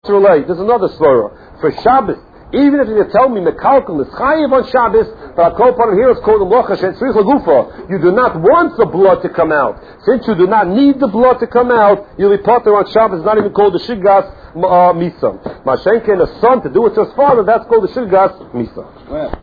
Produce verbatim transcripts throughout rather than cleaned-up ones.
There's another svara for Shabbos. Even if you tell me mekalkel is chayiv on Shabbos, but I call upon here it's called the mocha shetzrich lagufa. You do not want the blood to come out. Since you do not need the blood to come out, you'll be potter on Shabbos. It's not even called the shigas uh, misa. Mashenken a son to do it to his father. That's called the shigas misa. Well.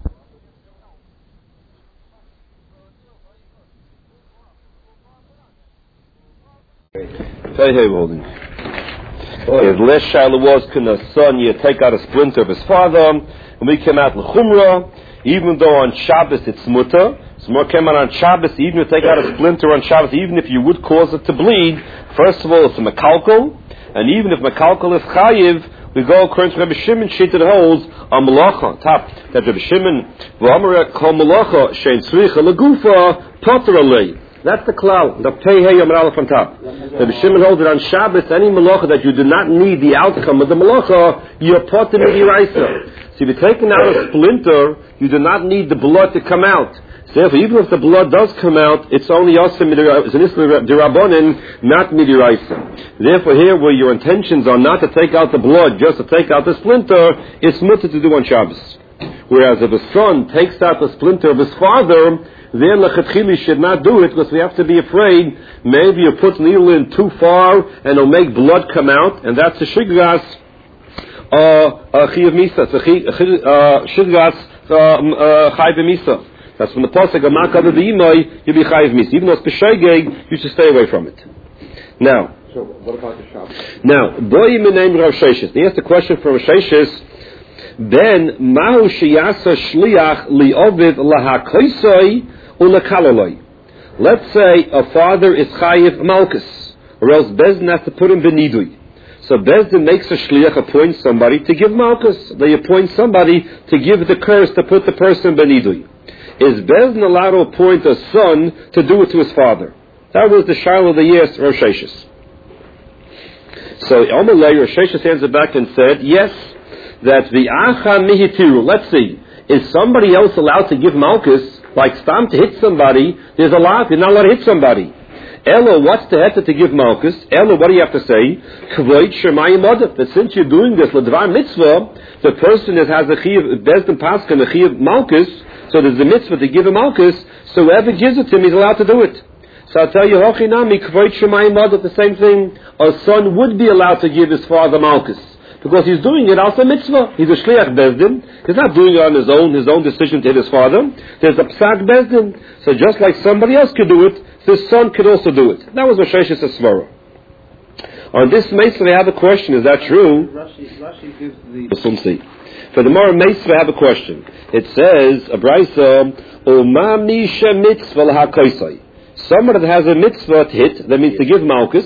Hey, hey, holding. If less Shiloh was, can a son you take out a splinter of his father, and we came out in Chumrah, even though on Shabbos it's mutter, so more came out on Shabbos, even if you take out a splinter on Shabbos, even if you would cause it to bleed, first of all it's a mekalkel, and even if mekalkel is chayiv, we go according to Rabbi Shimon, shitted holds on malacha, top, that Rabbi Shimon, v'amar kol malacha, shein tzricha legufa, potter alei. That's the klal, the pei hey yom aleph on top. The Shimon holds that on Shabbos, any malacha that you do not need the outcome of the malacha, you're potter midiraisa. So if you're taking out a splinter, you do not need the blood to come out. So therefore, even if the blood does come out, it's only also it's an isla dirabonin, not midiraisa. Therefore, here where your intentions are not to take out the blood, just to take out the splinter, it's mutter to do on Shabbos. Whereas if a son takes out the splinter of his father, then lechatchili should not do it because we have to be afraid maybe you put needle in too far and it'll make blood come out, and that's a shigras chiyav misa. It's a shigras chayiv misa. That's from the pasuk of makad of the imay you be chayiv misa. Even though it's b'sheigeg, you should stay away from it. Now, so what about the Shabbos? Now, boy name Rav Sheshes. He asked a question from Rav Sheshes. Then mahu sheyasa shliach liovid lahakoisoi ulakalaloi. Let's say a father is chayiv malchus, or else Bezdin has to put him benidui. So Bezdin makes a shliach, appoints somebody to give malchus. They appoint somebody to give the curse to put the person benidui. Is Bezdin allowed to appoint a son to do it to his father? That was the shiloh of the year, Rosh Hashis. So Amalei Rosh Hashis answered back and said, yes, that the acha mihitiru. Let's see, is somebody else allowed to give malchus? Like stam to hit somebody, there's a lot. You're not allowed to hit somebody. Elo, what's the heta to give malchus? Elo, what do you have to say? Kvoid shemayim odef. That since you're doing this l'dvar mitzvah, the person that has a chiyav bezdin paskan a chiyav malchus, so there's a mitzvah to give him malchus. So whoever gives it to him, he's allowed to do it. So I'll tell you, hochinami kvoid shemayim odef. The same thing. A son would be allowed to give his father malchus, because he's doing it also mitzvah. He's a shliach bezdin. He's not doing it on his own, his own decision to hit his father. There's a psak bezdin. So just like somebody else could do it, his son could also do it. That was Rosh Hashis Svara. On this Meisra, I have a question. Is that true? Rashi, Rashi gives the... For the more Meisra, I have a question. It says, a brayso, Uma misha mitzvah l'hakoisai. Somebody that has a mitzvah to hit, that means to give malchus,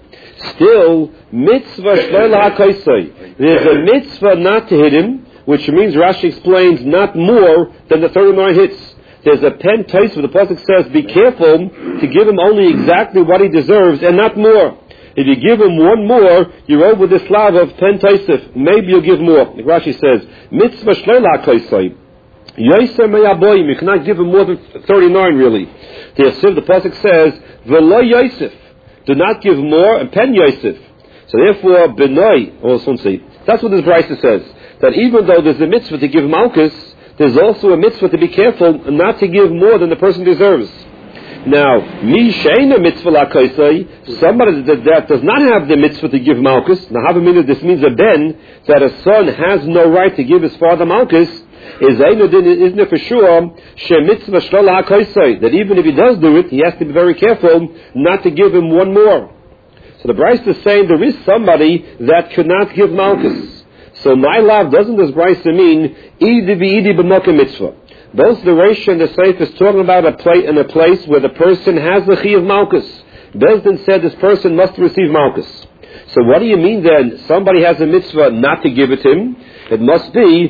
still, mitzvah shleil ha'kaisai. There's a mitzvah not to hit him, which means Rashi explains not more than the thirty-nine hits. There's a pen taste where the pasuk says, be careful to give him only exactly what he deserves and not more. If you give him one more, you're over the slav of ten taisif. Maybe you'll give more. Like Rashi says, mitzvah shleil ha'kaisai. Yosem me'aboyim. You cannot give him more than thirty-nine really. The pasuk says, v'lo Yosef. Do not give more, and pen Yosef. So therefore, benoi, or say, that's what this Brisa says. That even though there's a mitzvah to give malchus, there's also a mitzvah to be careful not to give more than the person deserves. Now, mi sheina mitzvah la'kaisai, somebody that, that does not have the mitzvah to give malchus, now have a minute, this means a ben, that a son has no right to give his father malchus, is isn't it for sure she mitzvah shlola ha'kaisai, that even if he does do it, he has to be very careful not to give him one more. So the Brisa is saying there is somebody that cannot give malchus. So my love, doesn't this Brisa mean idi v'idi b'mokem mitzvah? Both the Reish and the Seif is talking about a place in a place where the person has the chi of malchus. Bezdin said this person must receive malchus. So what do you mean then? Somebody has a mitzvah not to give it to him. It must be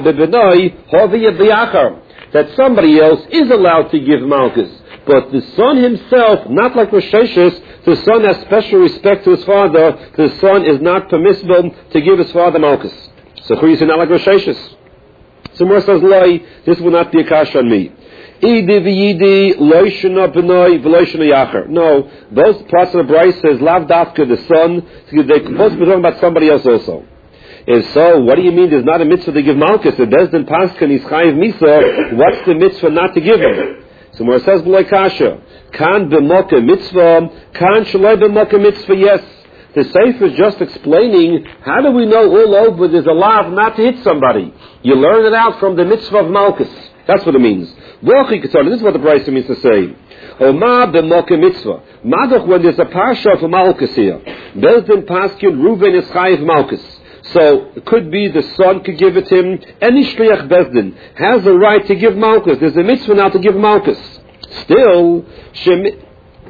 that somebody else is allowed to give malchus. But the son himself, not like Rosh Hashis, the son has special respect to his father. The son is not permissible to give his father malchus. So who is not like Rosh Hashis? So Mer says, Loi, this will not be a kash on me. Idi v'yidi loishana b'noi v'loishana yacher. No, those parts of the Brisa says lav dafka the son. They're supposed to be talking about somebody else also. And so, what do you mean? There's not a mitzvah to give malchus. The Bezdin Paskan is chayiv misa. What's the mitzvah not to give him? So where it says b'loi kasha, kan b'moka mitzvah, kan shaloi b'moka mitzvah. Yes. The Sefer is just explaining, how do we know all over there's a law not to hit somebody? You learn it out from the mitzvah of Malchus. That's what it means. This is what the Brisa means to say. Oma b'moka mitzvah. Madoch when there's a parsha of Malchus here. Bezdin Paskin, Reuven is chayiv Malchus. So, it could be the son could give it to him. Any shliach Bezdin has a right to give Malchus. There's a mitzvah now to give Malchus. Still, Shem...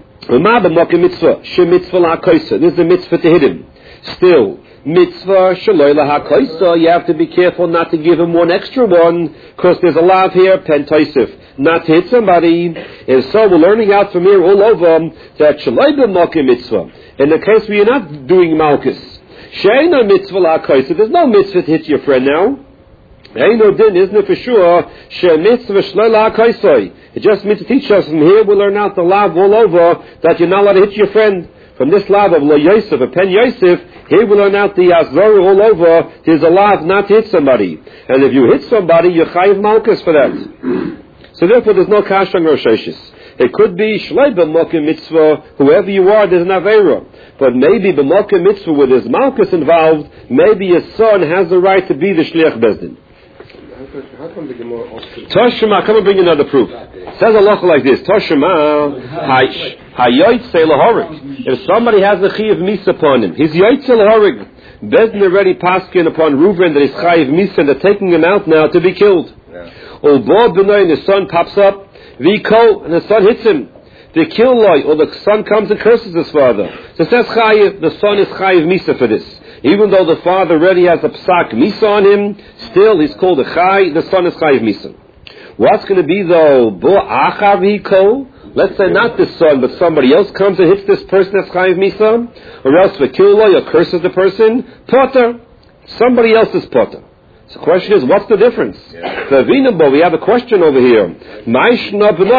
mitzvah, she mitzvah la koisa. This is a mitzvah to hit him. Still, mitzvah shaloi la koisa. You have to be careful not to give him one extra one, because there's a lav here, pen toisif, not to hit somebody. And so we're learning out from here all over that shaloi b'mokim mitzvah. In the case where you're not doing malchus, she'ena mitzvah la koisa. There's no mitzvah to hit your friend now. Ain't no din, isn't it for sure? She mitzvah shaloi la koisa. It just means to teach us from here we learn out the lav all over that you're not allowed to hit your friend. From this lav of Lo Yosef, a Pen Yosef, here we learn out the Azor all over, there's a lav not to hit somebody. And if you hit somebody, you're chayiv malchus for that. So therefore there's no kash on Rosh Hashanah. It could be shlei b'mokim mitzvah, whoever you are, there's an avera. But maybe b'mokim mitzvah where there's malchus involved, maybe your son has the right to be the shliach bezdin. How come the Gemara also... Toshima, come and bring another proof. It says a lot like this. Toshima, hayoytze lahorig. If somebody has a chiv misa upon him, he's yoytze lahorig. Bezdin already paskin upon Reuven that is chayiv misa, and they're taking him out now to be killed. Or Bob B'nai, and his son pops up, v'ko, and the son hits him. The kill loy, or the son comes and curses his father. So it says chayiv, the son is chayiv misa for this. Even though the father already has a psak misa on him, still he's called a chay, the son is chayiv misa. What's going to be though? Bo achav hiko? Let's say not this son, but somebody else comes and hits this person that's chayiv misa, or else v'kiloi, or curses the person, potter. Somebody else is potter. So the question is, what's the difference? Yeah. We have a question over here. Why is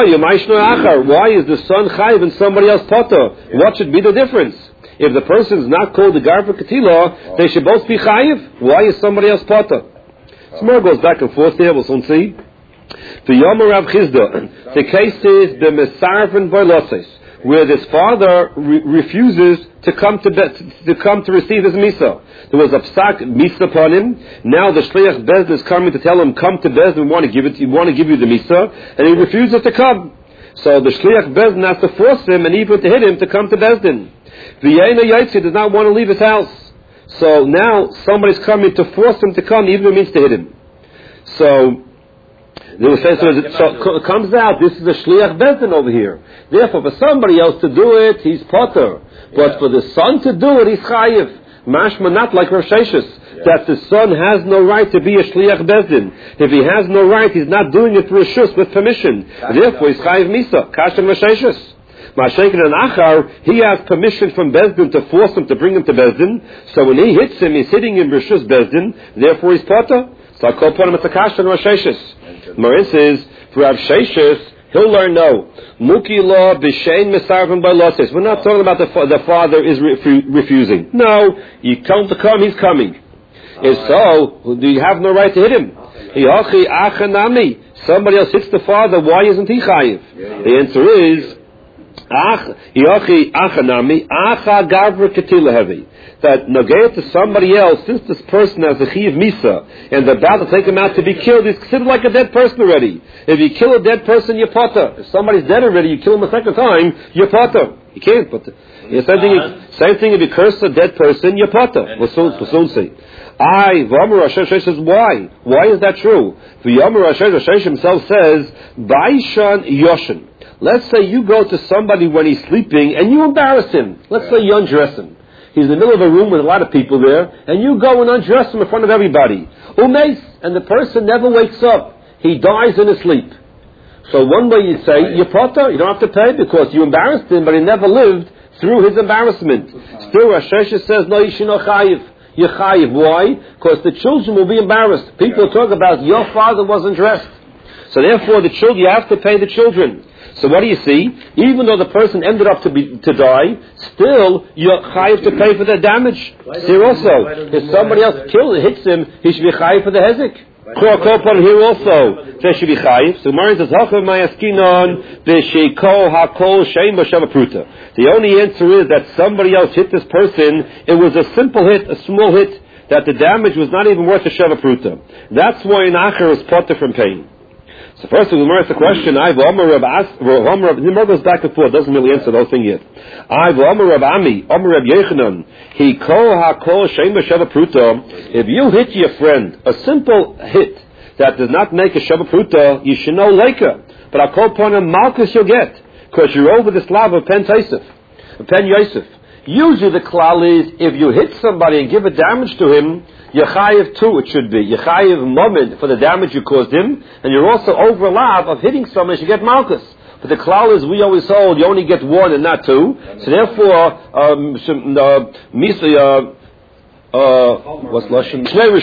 the son chayiv and somebody else potter? Yeah. What should be the difference? If the person is not called the Garva Ketila, oh. they should both be chayiv. Why is somebody else potter? Oh. Smor goes back and forth here, we'll soon see. The Yom Rav Chizda, the case is the Mesarvan Boiloses, where this father re- refuses to come to, be- to come to receive his misa. There was a psak misa upon him. Now the shliach bezdin is coming to tell him, come to bezdin, we want to give it, we want to give you the misa, and he refuses to come. So the shliach bezdin has to force him and even to hit him to come to bezdin. V'yena yaitzi does not want to leave his house. So now somebody's coming to force him to come, even if it means to hit him. So there was, so, so it comes out, this is a shliach bezdin over here. Therefore, for somebody else to do it, he's potter. But yeah. for the son to do it, he's chayiv. Mashma not like Rosh Hashanah, that the son has no right to be a shliach bezdin. If he has no right, he's not doing it for reshus with permission. Therefore, he's chayiv misa. Kash and Rosh Hashanah. Mashenkin and Achar, he has permission from Bezdin to force him to bring him to Bezdin. So when he hits him, he's hitting him reshus bezdin. Therefore, he's potter. So I call upon him at the Kash and Rosh Hashanah. Marin says, for Rav Sheshes, he'll learn no. Muki law b'shein mesarvim by law says. We're not talking about the, fa- the father is refu- refusing. No, you tell him to come, he's coming. If so, do you have no right to hit him? Hiyachi achanami. Somebody else hits the father, why isn't he chayiv? The answer is, hiyachi achanami, acha gavra ketila heavy. That nagayat to somebody else, since this person has a chiv misa, and they're about to take him out to be killed, he's considered like a dead person already. If you kill a dead person, you're potter. If somebody's dead already, you kill him a second time, you're potter. You can't, but the, yeah, same thing. Same thing if you curse a dead person, you're potter. We'll soon, we'll soon see. I, V'amar Hashem says, why? Why is that true? V'yamar Hashem himself says, Baishan Yoshin. Let's say you go to somebody when he's sleeping and you embarrass him. Let's say you undress him. He's in the middle of a room with a lot of people there, and you go and undress him in front of everybody. Umeis, and the person never wakes up. He dies in his sleep. So one way you say, you're potter, you don't have to pay because you embarrassed him, but he never lived through his embarrassment. Still, Rosh Hashanah says, no, you should not chayiv. You're chayiv. Why? Because the children will be embarrassed. People talk about, your father wasn't dressed. So therefore, the children, you have to pay the children. So what do you see? Even though the person ended up to be to die, still you're chayiv to pay for the damage. Here also, if somebody else kills, hits him, he should be chayiv for the hezek. Here also, there should be chayiv. So Gemara says, "Hachav mayaskinon b'sheiko hakol sheim b'sheva pruta." The only answer is that somebody else hit this person. It was a simple hit, a small hit, that the damage was not even worth a sheva pruta. That's why an acher is potter from pain. So first of all, the question, I've Omer Rab As, Omer Rab, the goes back and forth, doesn't really answer the whole thing yet. I've Omer Rab Ami, Omer Rab Yechanan, he kol ha-kol sheim b'sheva pruta. If you hit your friend, a simple hit that does not make a sheva pruta, you should know later. But I'll call upon him, malchus you'll get, because you're over the slav of pen Taisif, pen Yosef. Usually the klal is, if you hit somebody and give a damage to him, Yechayev too, it should be. Yechayev moment for the damage you caused him, and you're also overlap of hitting someone, you get malchus. But the klal is, we always hold, you only get one and not two. So therefore, um, uh, misa, uh, uh, what's lashon?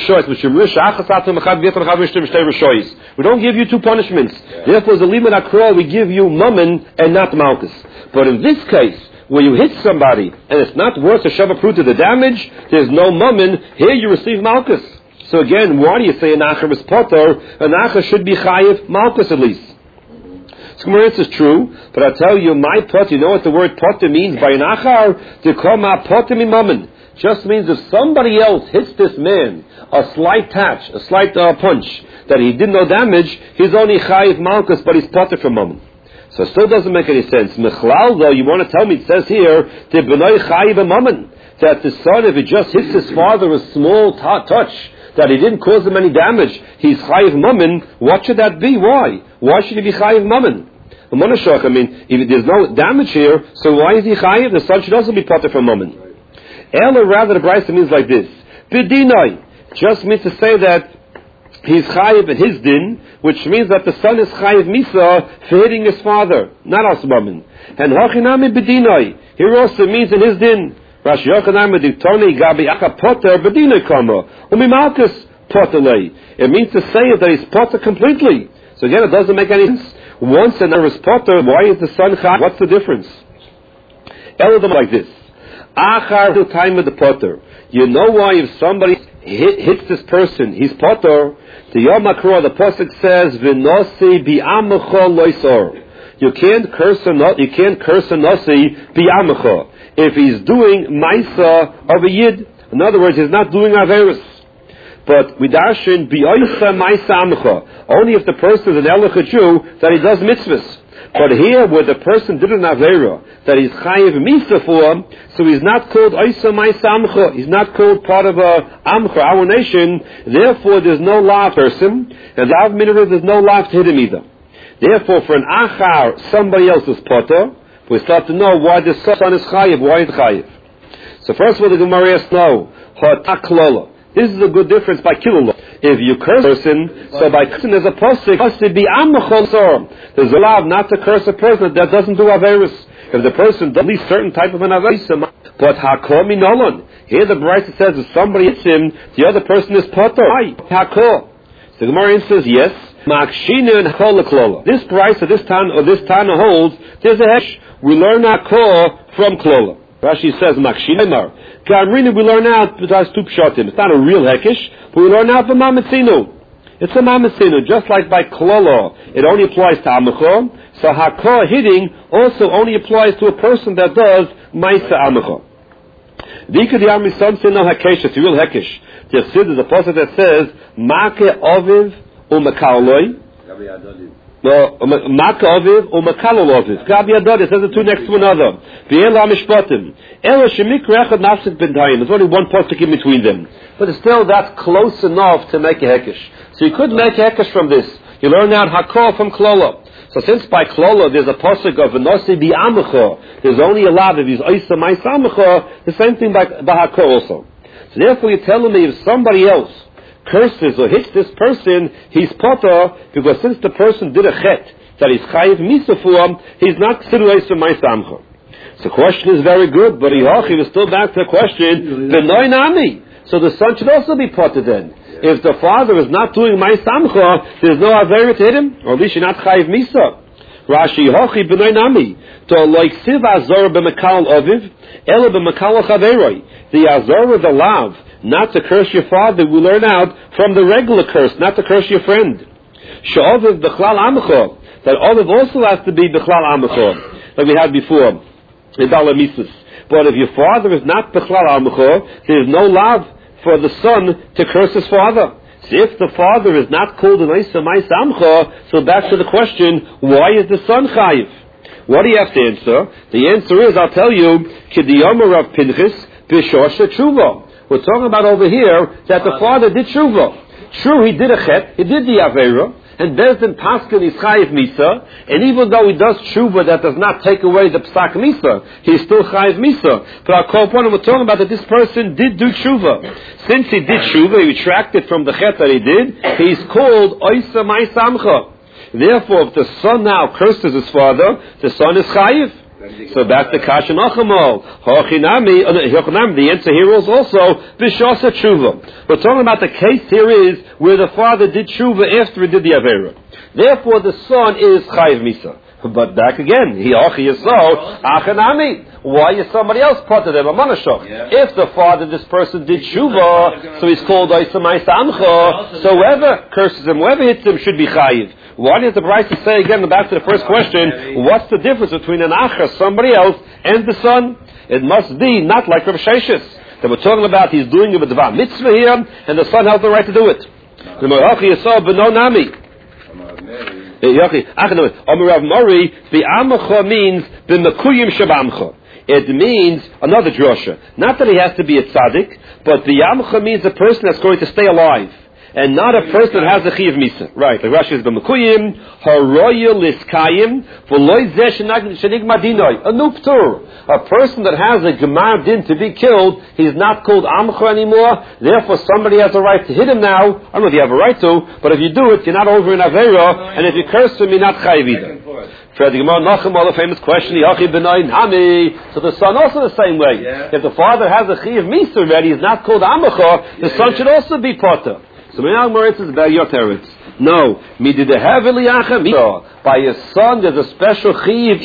We don't give you two punishments. Therefore, as a limit akra, we give you mammon and not malchus. But in this case, where you hit somebody and it's not worth a sheva pruta the damage, there's no mammon, here you receive malchus. So again, why do you say an acher is potter? An acher should be chayiv malchus at least. So this is true, but I tell you, my potter, you know what the word potter means by an acher? To come out potter mi mammon. Just means if somebody else hits this man a slight touch, a slight uh, punch, that he did no damage, he's only chayiv malchus, but he's potter from mammon. So it still doesn't make any sense. Mechlal, though, you want to tell me, it says here, that the son, if he just hits his father a small t- touch, that he didn't cause him any damage, he's chayiv mammon. What should that be? Why? Why should he be chayiv mammon? I mean, if there's no damage here, so why is he chayiv? The son should also be potter from mammon. Ella, rather, the Brisa means like this. B'dinai just means to say that he's chayiv in his din, which means that the son is chayiv misa for hitting his father, not as mammon. And hachinami b'dinai, here also means in his din. Rashi hachinami diktoni gabi aka potter b'dinai kama umimalkus potterlei. It means to say that he's potter completely. So again, it doesn't make any sense. Once another is potter, why is the son chayiv? What's the difference? Eladam like this. Achar the time of the potter. You know why if somebody hit, hits this person, he's potter. The Yom HaKrua, the pasuk says, "V'nosi bi'amecha loisor." You can't curse a no, you can't curse a nosi bi'amecha if he's doing ma'isa of a yid. In other words, he's not doing averus. But we darshan bi'oisa ma'isa amecha. Only if the person is an Elocha Jew that he does mitzvahs. But here, where the person did an avera that he's chayiv misa for, so he's not called oisa ma'isa amcha. He's not called part of a amcha, our nation. Therefore, there's no law person, and the Av there's no law to hit him either. Therefore, for an achar, somebody else is potter. We start to know why the son is chayiv. Why is chayiv? So first of all, the Gemara asks, no, ha'taklala. This is a good difference by kilula. If you curse a person, so by cursing there's a posik, there's a law not to curse a person that doesn't do averus. If the person does at least certain type of an averus, but hakor minolon. Here the Brisa says if somebody hits him, the other person is potter. Hakor. So the Gemara says yes. This Brisa, this Tana, or this Tana holds, there's a hesh. We learn hakor from klola. Rashi says makshinimar. Kamrini we learn out because two pshatim. It's not a real hekish, but we learn out from mamatzinu. It's a mamatzinu, just like by klolo, it only applies to amacho. So hakor hitting also only applies to a person that does ma'isa amacho. Vika the army son say no hekesh. It's a real hekish. There's a passage that says make oviv umakaloi. No, Maka Aviv or Makalo Aviv. Gabi Adad, it says the two next to another. V'ela Mishpatim. Ela Shemik Rechad Nafsik B'Dayim. There's only one pasuk in between them. But still, that's close enough to make a Hekesh. So you could make a Hekesh from this. You learn out Hakor from Klola. So since by Klola there's a pasuk of V'nosi Bi'amecha, there's only a lot of these Oisa Maisamecha, the same thing by, by Hakor also. So therefore you're telling me if somebody else curses or hits this person, he's potter, because since the person did a chet that he's chayiv misa for him, he's not considered for my samcha. So the question is very good, but he was still back to the question, v'noi nami. So the son should also be potter then. If the father is not doing my samcha, there's no avera to hit him, or at least you're not chayiv misa. Rashi hochi b'noi nami to like siv azor b'mekal aviv ela b'mekal chaveroi. The azor, the lav, not to curse your father, we learn out from the regular curse, not to curse your friend. She'aviv b'chlal amecha, that aviv also has to be b'chlal amecha, like we had before in Dalamisus. But if your father is not b'chlal amecha, there is no lav for the son to curse his father. So if the father is not called an Isa Mai Samcha, so back to the question, why is the son chayiv? What do you have to answer? The answer is, I'll tell you, K'diyomer of Pinchas b'shosha tshuva. We're talking about over here that the father did tshuva. True, he did a chet, he did the avera, and Bezdin Paskin is chayiv misa, and even though he does tshuva, that does not take away the psak misa, he's still chayiv misa. But our call point, we're talking about that this person did do tshuva. Since he did tshuva, he retracted from the chet that he did, he's called oisa mai samcha. Therefore, if the son now curses his father, the son is chayiv. So back to Kasha Nachamol. The answer here is also B'shasa Tshuva. We're talking about the case here is where the father did Tshuva after he did the Avera. Therefore the son is Chayiv Misa. But back again, he Achi is so Achanami. Why is somebody else part of them? If the father, this person did Tshuva, so he's called Oisamai Samcha, so whoever curses him, whoever hits him should be Chayiv. Why does the Brisa say again, back to the first question, what's the difference between an Acha, somebody else, and the son? It must be not like Rav Sheshis, that we're talking about he's doing it with the mitzvah here, and the son has the right to do it. The Morachi Yisrael b'no nami. Amarav Mori, the Amacha means b'mekuyim shabamcha. It means another drosha. Not that he has to be a tzaddik, but the Amcha means a person that's going to stay alive. And not a person that has a chiv misa. Right. The Rashi is b'mekuyim, haroya liskayim, v'loi zeh shenig madinoi. A nuptur. A person that has a gemar din to be killed, he's not called amcha anymore. Therefore, somebody has a right to hit him now. I don't know if you have a right to, but if you do it, you're not over in avera, and if you curse him, you're not chayiv either. For the Gemara Nachem, all the famous question, Yachi b'nai nami. So the son also the same way. Yeah. If the father has a chiv misa already, he's not called amacha, the son should also be potter. So now Moritz is about your teretz. No, by his son there's a special chiv